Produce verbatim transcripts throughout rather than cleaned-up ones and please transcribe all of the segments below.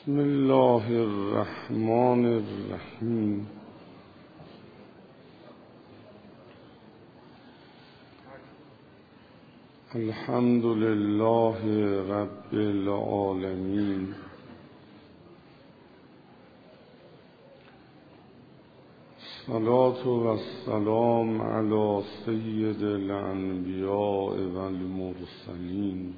بسم الله الرحمن الرحیم. الحمد لله رب العالمین. الصلاة و السلام علی سید الانبیاء و المرسلین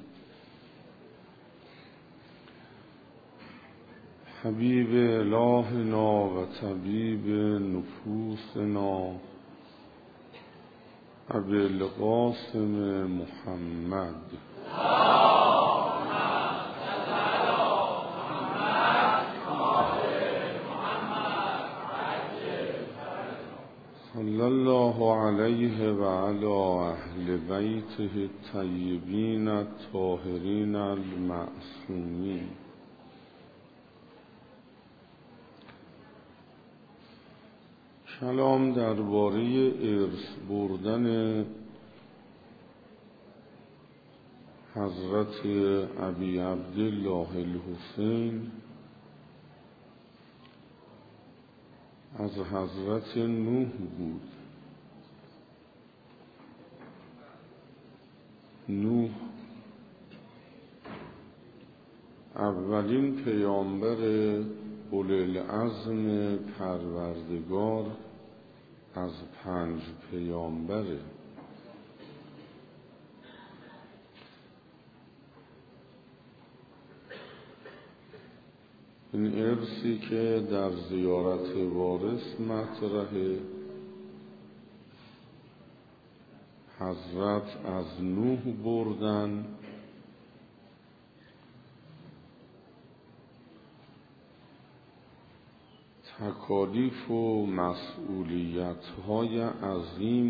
حبیب الهنا و طبیب نفوسنا ابی القاسم محمد صلی الله علیه و علی اهل بیته الطیبین الطاهرین المعصومین. کلام درباره ارث بردن حضرت ابی عبدالله الحسین از حضرت نوح بود. نوح اولین پیامبر اولوالعزم پروردگار از پنج پیامبره. این ارثی که در زیارت وارث مطرحه، حضرت از نوح بردن تکالیف و مسئولیت‌های عظیم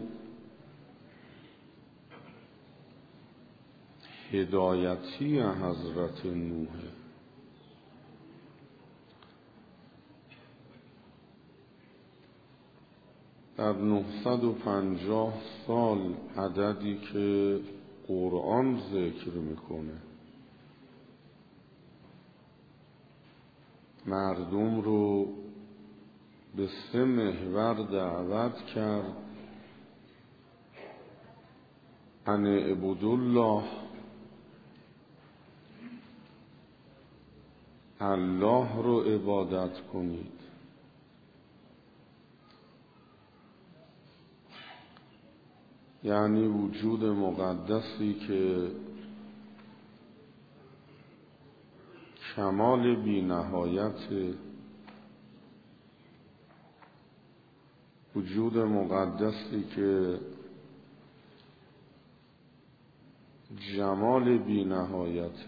هدایتی حضرت نوح. در نهصد و پنجاه سال، عددی که قرآن ذکر میکنه، مردم رو به سه محور دعوت کرد: ان اعبدوا الله، الله رو عبادت کنید، یعنی وجود مقدسی که کمال بی نهایت، وجود مقدسی که جمال بی نهایت،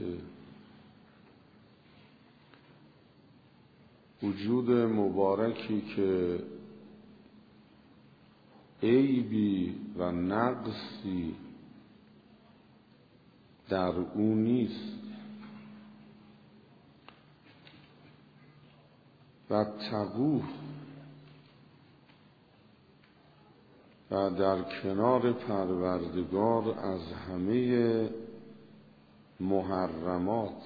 وجود مبارکی که عیبی و نقصی در او نیست و تقوه و در کنار پروردگار از همه محرمات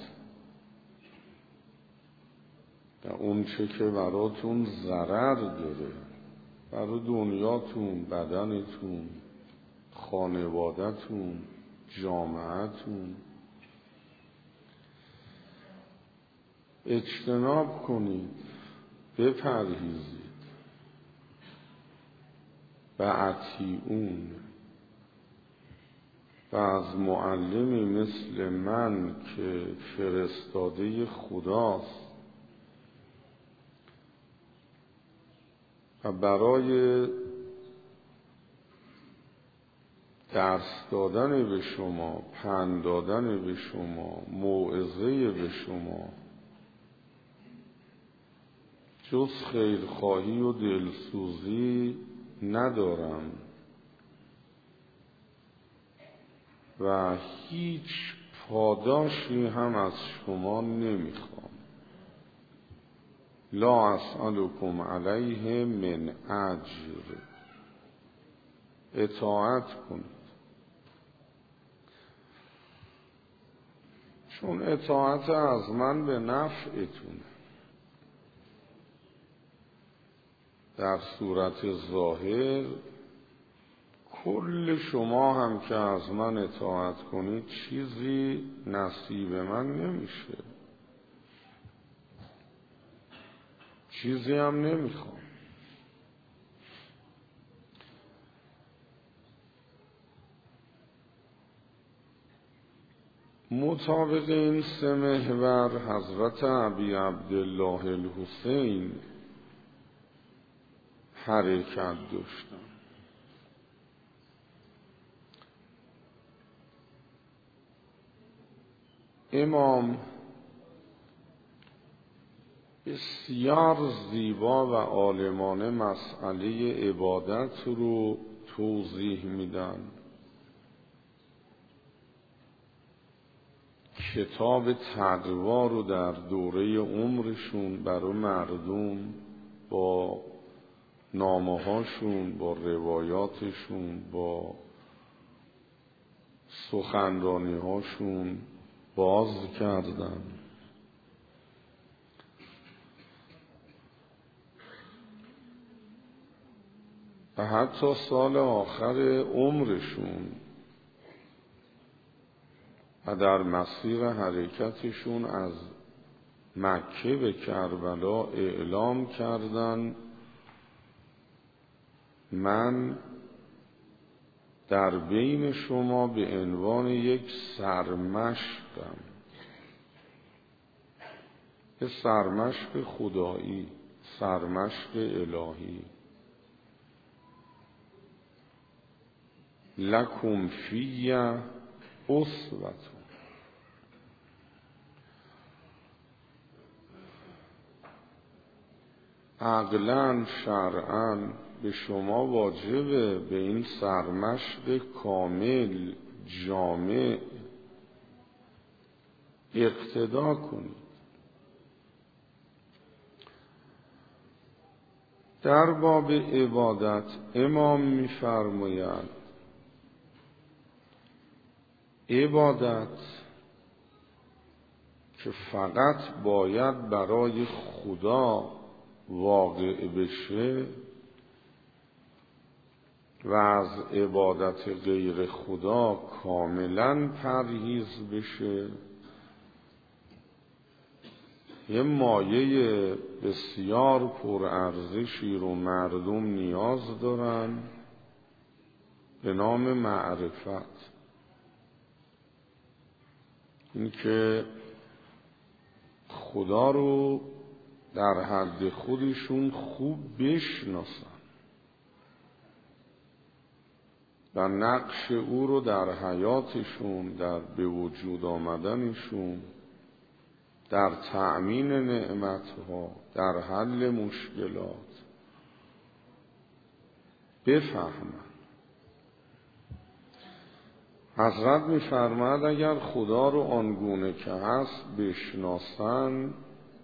و اون چه که براتون ضرر داره، برای دنیاتون، بدنتون، خانوادتون، جامعتون، اجتناب کنید، بپرهیزید و اطیعون. و از معلمی مثل من که فرستاده خداست و برای درس دادن به شما، پند دادن به شما، موعظه به شما، جز خیرخواهی و دلسوزی ندارم و هیچ پاداشی هم از شما نمیخوام. لا اسألکم علیه من اجر، اطاعت کنید. چون اطاعت از من به نفعتونه. در صورت ظاهر کل شما هم که از من اطاعت کنید چیزی نصیب من نمیشه، چیزی هم نمیخوام. مطابق این سه محور حضرت ابی عبدالله الحسین حرکت داشتن. امام بسیار زیبا و عالمانه مسئله عبادت رو توضیح میدن. کتاب تقوا رو در دوره عمرشون برای مردم با نامه هاشون، با روایاتشون، با سخنرانی هاشون باز کردن. و حتی سال آخر عمرشون و در مسیر حرکتشون از مکه به کربلا اعلام کردن من در بین شما به عنوان یک سرمشقم، یک سرمشق خدایی، سرمشق الهی. لکم فی اسوة. عقلاً شرعاً به شما واجبه به این سرمشق کامل جامع اقتدا کنید. در باب عبادت امام می‌فرماید عبادت که فقط باید برای خدا واقع بشه و از عبادت غیر خدا کاملا پرهیز بشه، یه مایه بسیار پرارزشی رو مردم نیاز دارن به نام معرفت. این که خدا رو در حد خودشون خوب بشناسن و نقش او رو در حیاتشون، در به وجود آمدنشون، در تأمین نعمتها، در حل مشکلات بفهمن. حضرت می‌فرماید اگر خدا رو آنگونه که هست بشناسن،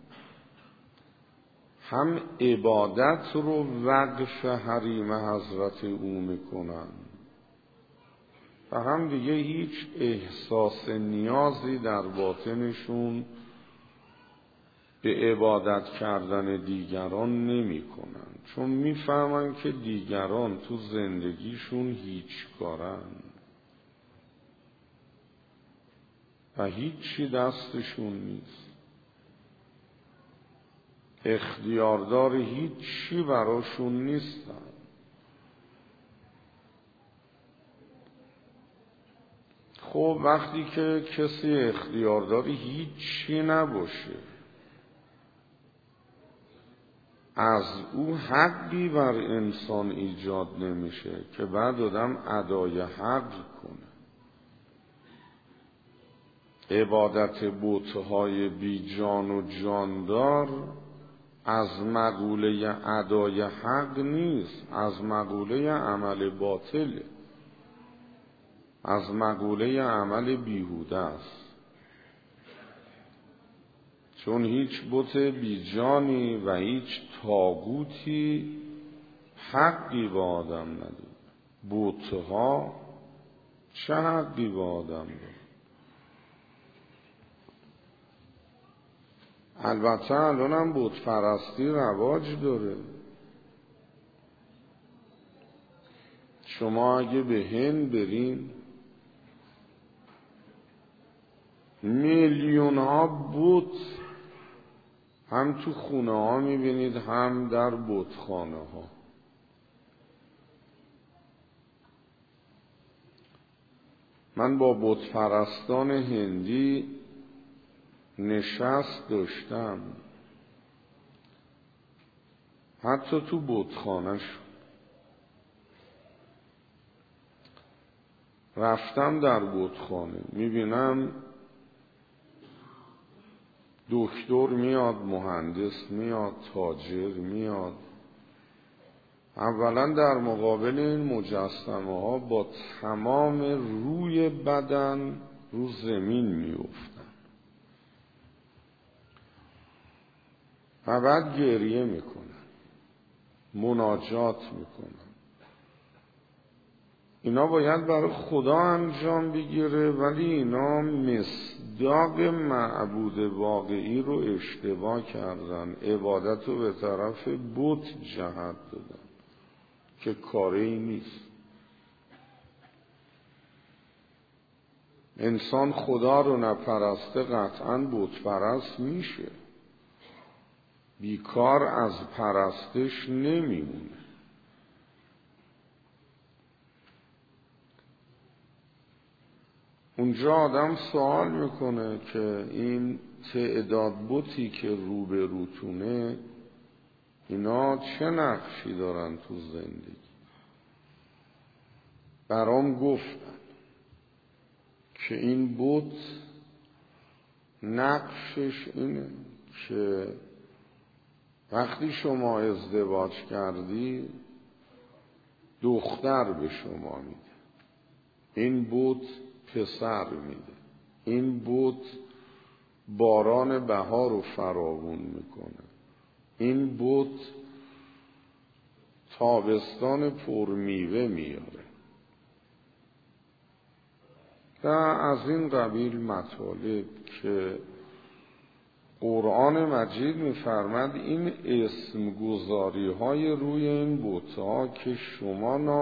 هم عبادت رو وقف حریم حضرت او میکنن و هم دیگه هیچ احساس نیازی در باطنشون به عبادت کردن دیگران نمی کنن، چون میفهمن که دیگران تو زندگیشون هیچ کارن و هیچی دستشون نیست، اختیاردار هیچی براشون نیستن. خب وقتی که کسی اختیارداری هیچی نباشه، از او حقی بر انسان ایجاد نمیشه که بعد آدم ادای حق کنه. عبادت بت‌های بی جان و جاندار از مقوله ادای حق نیست، از مقوله عمل باطله، از مقوله عمل بیهوده است. چون هیچ بت بی جانی و هیچ طاغوتی حقی به آدم نداره. بت‌ها چه حقی به آدم داره؟ البته الان هم بت پرستی رواج داره. شما اگه به هند برین میلیون ها بت هم تو خونه ها میبینید هم در بتخانه ها. من با بت پرستان هندی نشست داشتم، حتی تو بتخانه شد. رفتم در بتخانه، میبینم دکتر میاد، مهندس میاد، تاجر میاد. اولا در مقابل این مجسمه ها با تمام روی بدن رو زمین میافتن و بعد گریه میکنن، مناجات میکنن. اینا باید برای خدا انجام بگیره، ولی اینا مصداق معبود واقعی رو اشتباه کردن، عبادت رو به طرف بت جهت دادن که کاری نیست. انسان خدا رو نپرسته قطعاً بت پرست میشه، بیکار از پرستش نمیمونه. اونجا آدم سوال میکنه که این تعداد بتی که رو به روتونه اینا چه نقشی دارن تو زندگی؟ برام گفتن که این بت نقشش اینه که وقتی شما ازدواج کردی دختر به شما میده، این بت پسر میده، این بت باران بهار رو فراوون میکنه، این بت تابستان پرمیوه میاره و از این قبیل مطالب که قرآن مجید میفرماد این اسم گذاری های روی این بت‌ها که شما